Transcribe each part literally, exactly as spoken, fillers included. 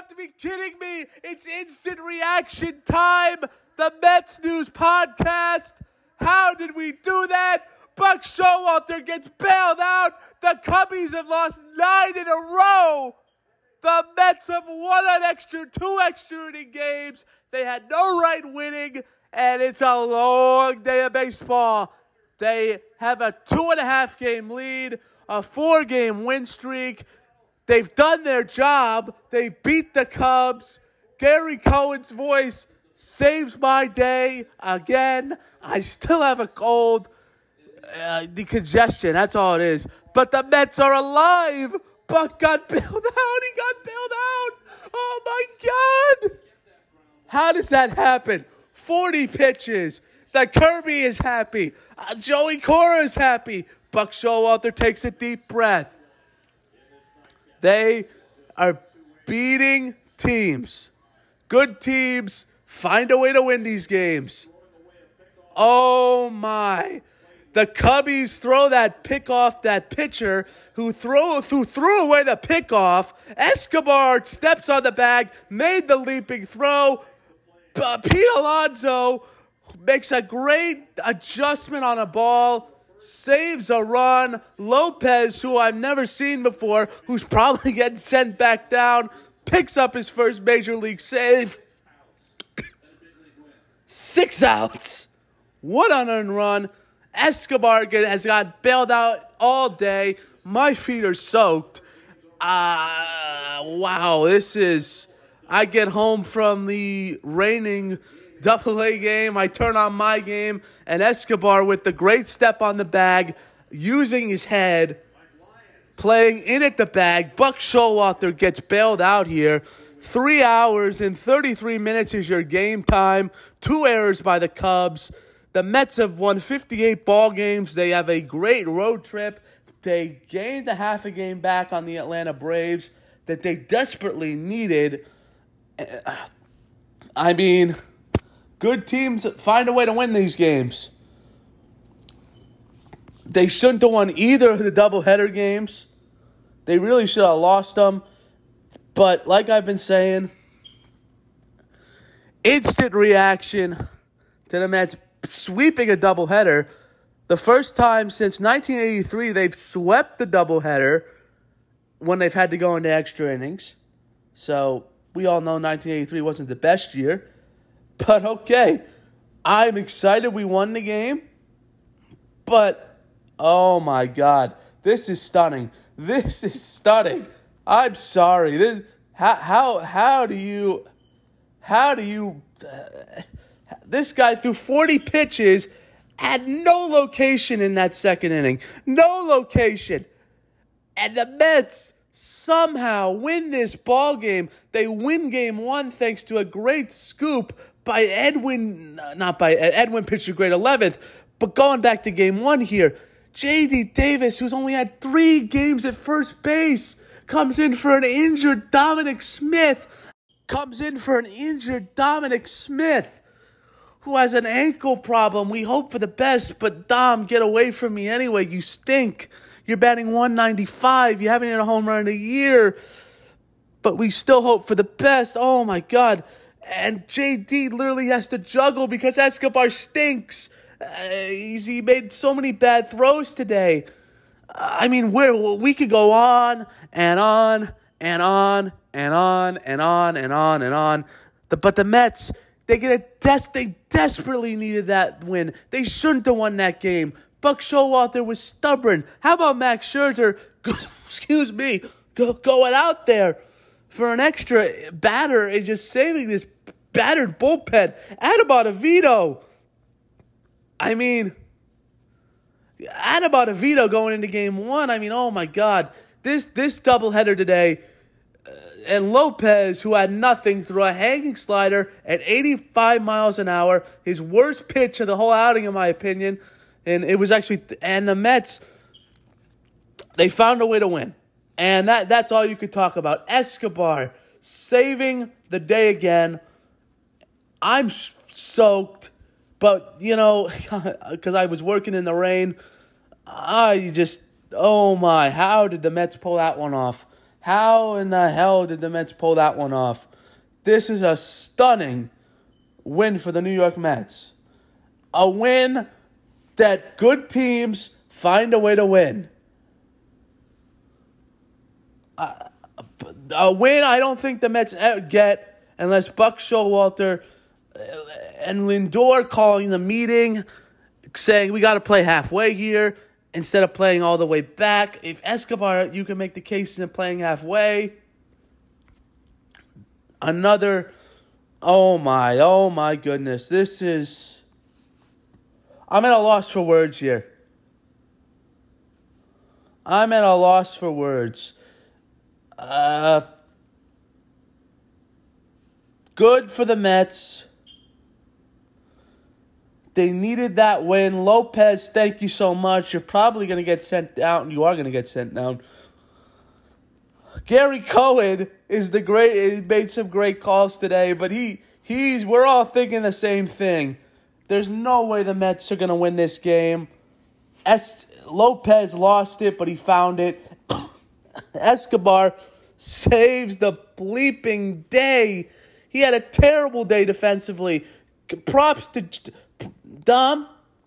have to be kidding me. It's instant reaction time. The Mets News Podcast. How did we do that? Buck Showalter gets bailed out. The Cubbies have lost nine in a row. The Mets have won an extra two extra inning games. They had no right winning, and it's a long day of baseball. They have a two and a half game lead, a four game win streak. They've done their job. They beat the Cubs. Gary Cohen's voice saves my day again. I still have a cold. Uh, the congestion, that's all it is. But the Mets are alive. Buck got bailed out. He got bailed out. Oh, my God. How does that happen? forty pitches. The Kirby is happy. Uh, Joey Cora is happy. Buck Showalter takes a deep breath. They are beating teams. Good teams find a way to win these games. Oh, my. The Cubbies throw that pick off that pitcher who throw who threw away the pickoff. Escobar steps on the bag, made the leaping throw. Uh, Pete Alonso makes a great adjustment on a ball, saves a run. Lopez, who I've never seen before, who's probably getting sent back down, picks up his first major league save. Six outs. One unearned run. Escobar has got bailed out all day. My feet are soaked. Uh, wow, this is... I get home from the raining double A game. I turn on my game, and Escobar with the great step on the bag, using his head, playing in at the bag. Buck Showalter gets bailed out here. Three hours and thirty-three minutes is your game time. Two errors by the Cubs. The Mets have won fifty-eight ball games. They have a great road trip. They gained a half a game back on the Atlanta Braves that they desperately needed. I mean, good teams find a way to win these games. They shouldn't have won either of the doubleheader games. They really should have lost them. But like I've been saying, instant reaction to the Mets sweeping a doubleheader. The first time since nineteen eighty-three they've swept the doubleheader when they've had to go into extra innings. So we all know nineteen eighty-three wasn't the best year. But okay, I'm excited we won the game. But, oh my God, this is stunning. This is stunning. I'm sorry. This, how, how, how do you, how do you... Uh, This guy threw forty pitches, had no location in that second inning. No location. And the Mets somehow win this ball game. They win game one thanks to a great scoop by Edwin, not by Edwin pitched a great eleventh, but going back to game one here, J D Davis, who's only had three games at first base, comes in for an injured Dominic Smith. Comes in for an injured Dominic Smith. Who has an ankle problem. We hope for the best, but Dom, get away from me anyway. You stink. You're batting one ninety-five. You haven't hit a home run in a year. But we still hope for the best. Oh, my God. And J D literally has to juggle because Escobar stinks. Uh, he's, he made so many bad throws today. Uh, I mean, we're, we could go on and on and on and on and on and on and on. The, but the Mets... They get a des- They desperately needed that win. They shouldn't have won that game. Buck Showalter was stubborn. How about Max Scherzer, excuse me, go, going out there for an extra batter and just saving this battered bullpen? Adam Ottavino. I mean, Adam Ottavino going into game one. I mean, oh my God. This, this doubleheader today... And Lopez, who had nothing, threw a hanging slider at eighty-five miles an hour. His worst pitch of the whole outing, in my opinion. And it was actually, and the Mets, they found a way to win. And that that's all you could talk about. Escobar saving the day again. I'm soaked, but, you know, because I was working in the rain, I just, oh my, how did the Mets pull that one off? How in the hell did the Mets pull that one off? This is a stunning win for the New York Mets. A win that good teams find a way to win. Uh, a win I don't think the Mets get unless Buck Showalter and Lindor calling the meeting saying we got to play halfway here instead of playing all the way back. If Escobar, you can make the case in playing halfway. Another, oh my, oh my goodness. This is, I'm at a loss for words here. I'm at a loss for words. Uh, good for the Mets. They needed that win. Lopez, thank you so much. You're probably going to get sent down. You are going to get sent down. Gary Cohen is the great. He made some great calls today, but he he's. We're all thinking the same thing. There's no way the Mets are going to win this game. Es, Lopez lost it, but he found it. Escobar saves the bleeping day. He had a terrible day defensively. Props to Dom.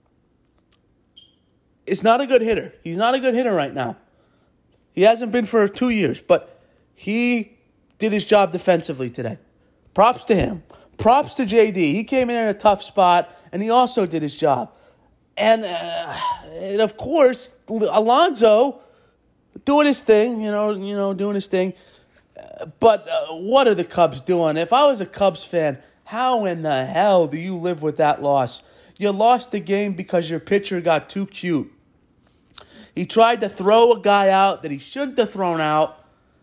Is not a good hitter. He's not a good hitter right now. He hasn't been for two years, but he did his job defensively today. Props to him. Props to J D. He came in in a tough spot, and he also did his job. And, uh, and of course, Alonso doing his thing, you know, you know, doing his thing. Uh, but uh, what are the Cubs doing? If I was a Cubs fan, how in the hell do you live with that loss? You lost the game because your pitcher got too cute. He tried to throw a guy out that he shouldn't have thrown out.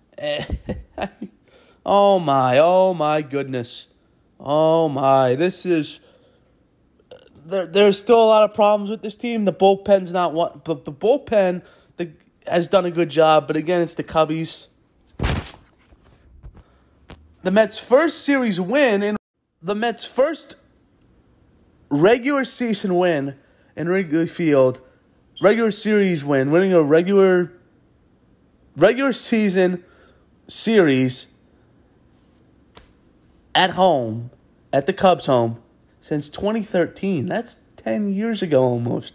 Oh, my. Oh, my goodness. Oh, my. This is... There, there's still a lot of problems with this team. The bullpen's not one... But the bullpen the, has done a good job. But, again, it's the Cubbies. The Mets' first series win... in The Mets' first regular season win in Wrigley Field... Regular series win, winning a regular regular season series at home, at the Cubs' home, since twenty thirteen. That's ten years ago almost.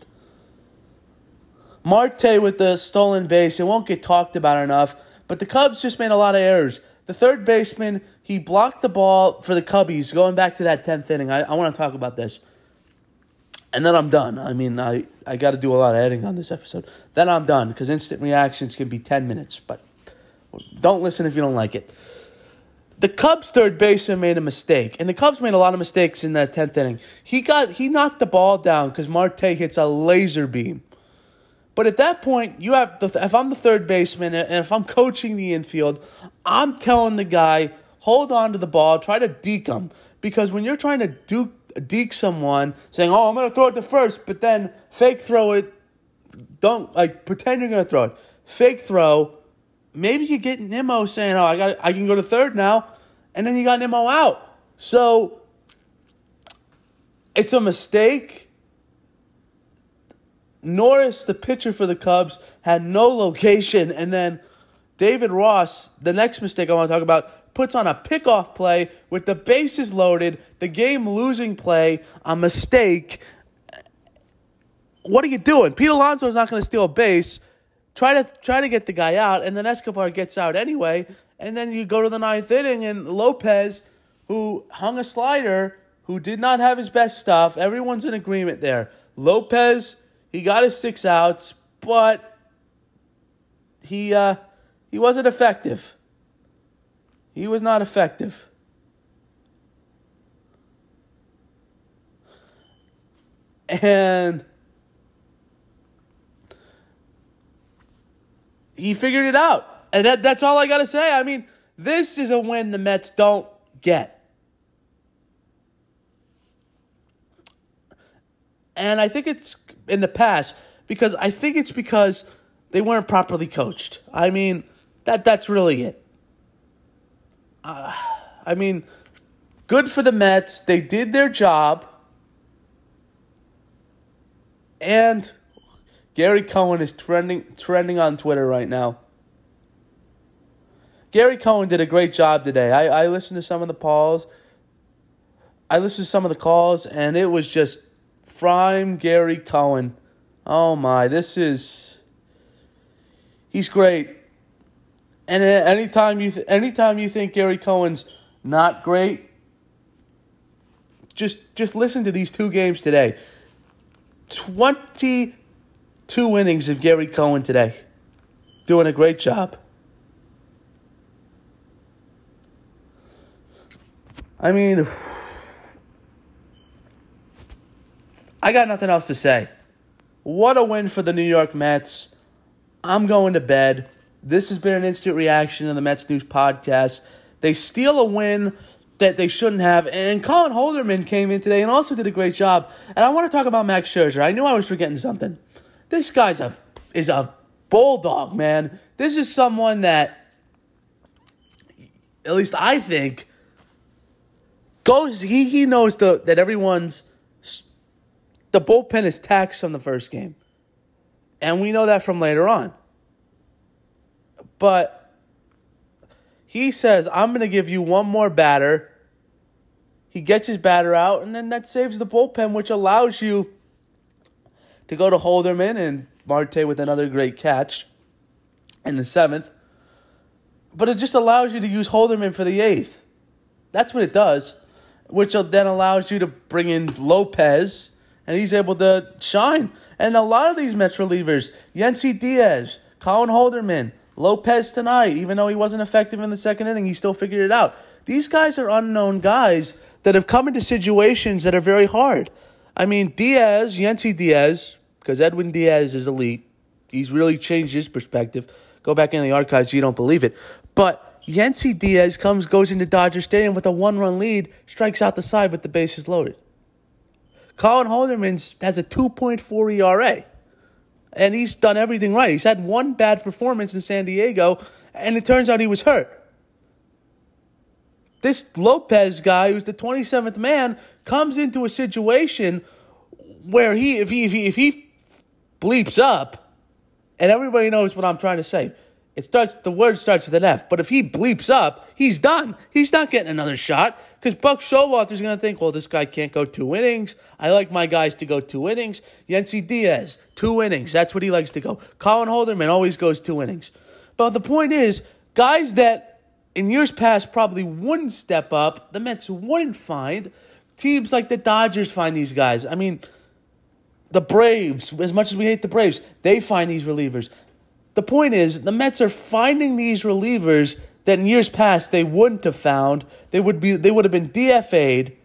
Marte with the stolen base. It won't get talked about enough, but the Cubs just made a lot of errors. The third baseman, he blocked the ball for the Cubbies, going back to that tenth inning. I, I want to talk about this. And then I'm done. I mean, I, I got to do a lot of editing on this episode. Then I'm done, because instant reactions can be ten minutes. But don't listen if you don't like it. The Cubs' third baseman made a mistake. And the Cubs made a lot of mistakes in that tenth inning. He got he knocked the ball down because Marte hits a laser beam. But at that point, you have the, if I'm the third baseman and if I'm coaching the infield, I'm telling the guy, hold on to the ball, try to deke him. Because when you're trying to duke deke someone, saying, oh, I'm going to throw it to first, but then fake throw it, don't, like, pretend you're going to throw it. Fake throw, maybe you get Nimmo saying, oh, I got, I can go to third now, and then you got Nimmo out. So, it's a mistake. Norris, the pitcher for the Cubs, had no location, and then David Ross, the next mistake I want to talk about, puts on a pickoff play with the bases loaded, the game-losing play, a mistake. What are you doing? Pete Alonso is not going to steal a base. Try to try to get the guy out, and then Escobar gets out anyway. And then you go to the ninth inning, and Lopez, who hung a slider, who did not have his best stuff, everyone's in agreement there. Lopez, he got his six outs, but he uh, he wasn't effective. He was not effective. And he figured it out. And that, that's all I got to say. I mean, this is a win the Mets don't get. And I think it's in the past because I think it's because they weren't properly coached. I mean, that that's really it. Uh, I mean, good for the Mets. They did their job. And Gary Cohen is trending trending on Twitter right now. Gary Cohen did a great job today. I, I listened to some of the calls. I listened to some of the calls, and it was just prime Gary Cohen. Oh, my. This is... He's great. And anytime you, th- anytime you think Gary Cohen's not great, just, just listen to these two games today. twenty-two innings of Gary Cohen today. Doing a great job. I mean, I got nothing else to say. What a win for the New York Mets. I'm going to bed. This has been an instant reaction on the Mets News Podcast. They steal a win that they shouldn't have. And Colin Holderman came in today and also did a great job. And I want to talk about Max Scherzer. I knew I was forgetting something. This guy's a is a bulldog, man. This is someone that, at least I think, goes. He he knows the that everyone's the bullpen is taxed from the first game, and we know that from later on. But he says, I'm going to give you one more batter. He gets his batter out, and then that saves the bullpen, which allows you to go to Holderman and Marte with another great catch in the seventh. But it just allows you to use Holderman for the eighth. That's what it does, which then allows you to bring in Lopez, and he's able to shine. And a lot of these Mets relievers, Yennsy Diaz, Colin Holderman, Lopez tonight, even though he wasn't effective in the second inning, he still figured it out. These guys are unknown guys that have come into situations that are very hard. I mean, Diaz, Yennsy Diaz, because Edwin Diaz is elite. He's really changed his perspective. Go back in the archives, you don't believe it. But Yennsy Diaz comes, goes into Dodger Stadium with a one-run lead, strikes out the side with the bases loaded. Colin Holderman has a two point four E R A. And he's done everything right. He's had one bad performance in San Diego, and it turns out he was hurt. This Lopez guy, who's the twenty-seventh man, comes into a situation where he, if he, if he, if he bleeps up, and everybody knows what I'm trying to say. It starts. The word starts with an F. But if he bleeps up, he's done. He's not getting another shot because Buck Showalter's going to think, well, this guy can't go two innings. I like my guys to go two innings. Yennsy Diaz, two innings. That's what he likes to go. Colin Holderman always goes two innings. But the point is, guys that in years past probably wouldn't step up, the Mets wouldn't find. Teams like the Dodgers find these guys. I mean, the Braves, as much as we hate the Braves, they find these relievers. The point is, the Mets are finding these relievers that in years past they wouldn't have found. They would be, they would have been D F A'd,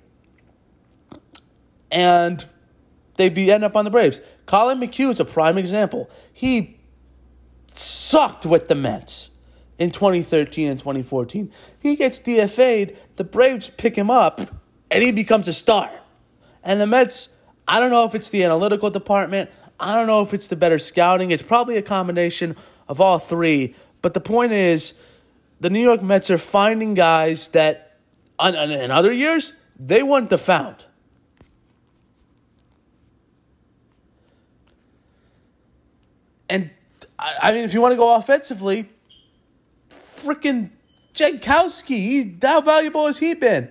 and they'd be end up on the Braves. Colin McHugh is a prime example. He sucked with the Mets in twenty thirteen and twenty fourteen. He gets D F A'd, the Braves pick him up, and he becomes a star. And the Mets, I don't know if it's the analytical department. I don't know if it's the better scouting. It's probably a combination of all three. But the point is, the New York Mets are finding guys that in other years, they wouldn't have found. And, I mean, if you want to go offensively, freaking Jankowski, he, how valuable has he been?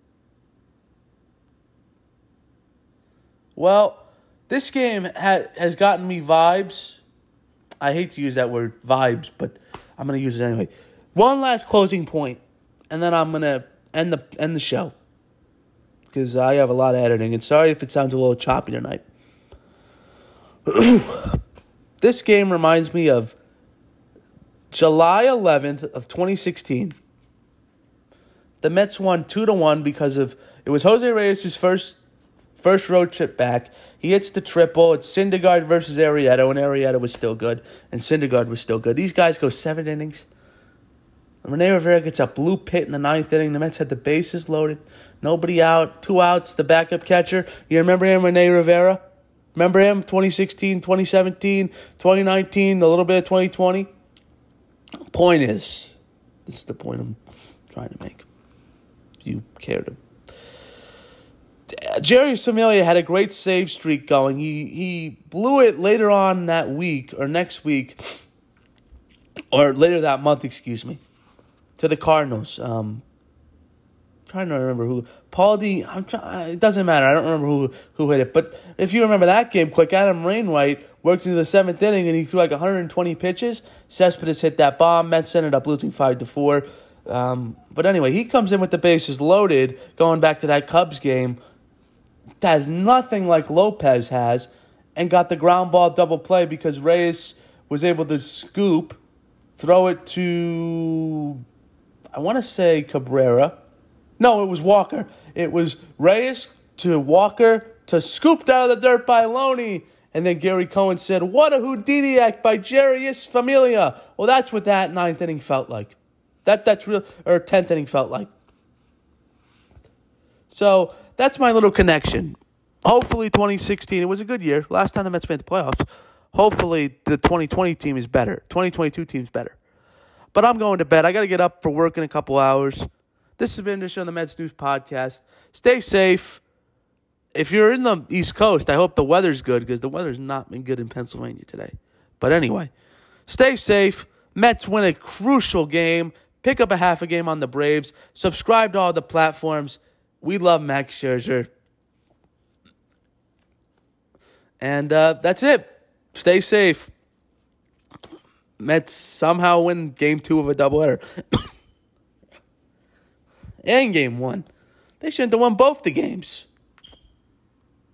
Well, this game ha- has gotten me vibes. I hate to use that word, vibes, but I'm going to use it anyway. One last closing point, and then I'm going to end the end the show. Because I have a lot of editing, and sorry if it sounds a little choppy tonight. This game reminds me of July eleventh of twenty sixteen. The Mets won two to one because of, it was Jose Reyes' first First road trip back. He hits the triple. It's Syndergaard versus Arrieta, and Arrieta was still good, and Syndergaard was still good. These guys go seven innings. Rene Rivera gets a blue pit in the ninth inning. The Mets had the bases loaded. Nobody out. Two outs. The backup catcher. You remember him, Rene Rivera? Remember him? twenty sixteen, twenty seventeen, twenty nineteen, a little bit of twenty twenty. Point is, this is the point I'm trying to make. If you care to. Jerry Familia had a great save streak going. He he blew it later on that week or next week, or later that month, excuse me, to the Cardinals. Um, trying to remember who. Paul D. I'm trying, it doesn't matter. I don't remember who, who hit it. But if you remember that game quick, Adam Wainwright worked into the seventh inning and he threw like one hundred twenty pitches. Cespedes hit that bomb. Mets ended up losing five to four. Um, but anyway, he comes in with the bases loaded, going back to that Cubs game. Has nothing like Lopez has, and got the ground ball double play because Reyes was able to scoop, throw it to, I want to say Cabrera. No, it was Walker. It was Reyes to Walker to scooped out of the dirt by Loney. And then Gary Cohen said, "What a Houdini act by Jarius Familia." Well, that's what that ninth inning felt like. That that's real, or tenth inning felt like. So that's my little connection. Hopefully twenty sixteen, it was a good year. Last time the Mets made the playoffs. Hopefully the twenty twenty team is better. twenty twenty-two team is better. But I'm going to bed. I got to get up for work in a couple hours. This has been the Show on the Mets News Podcast. Stay safe. If you're in the East Coast, I hope the weather's good because the weather's not been good in Pennsylvania today. But anyway, stay safe. Mets win a crucial game. Pick up a half a game on the Braves. Subscribe to all the platforms. We love Max Scherzer. And uh, that's it. Stay safe. Mets somehow win game two of a doubleheader. And game one. They shouldn't have won both the games.